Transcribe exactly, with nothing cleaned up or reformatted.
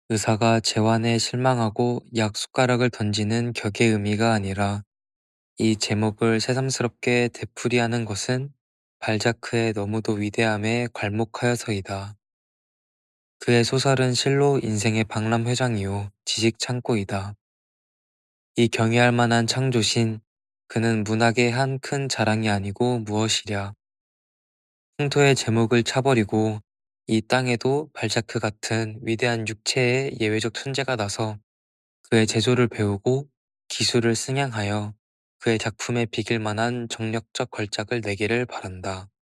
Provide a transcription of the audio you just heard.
의사가 재환에 실망하고 약 숟가락을 던지는 격의 의미가 아니라 이 제목을 새삼스럽게 되풀이하는 것은 발자크의 너무도 위대함에 괄목하여서이다. 그의 소설은 실로 인생의 박람회장이요 지식 창고이다. 이 경외할 만한 창조신, 그는 문학의 한 큰 자랑이 아니고 무엇이랴. 풍토의 제목을 차버리고 이 땅에도 발자크 같은 위대한 육체의 예외적 천재가 나서 그의 제조를 배우고 기술을 승양하여 그의 작품에 비길 만한 정력적 걸작을 내기를 바란다.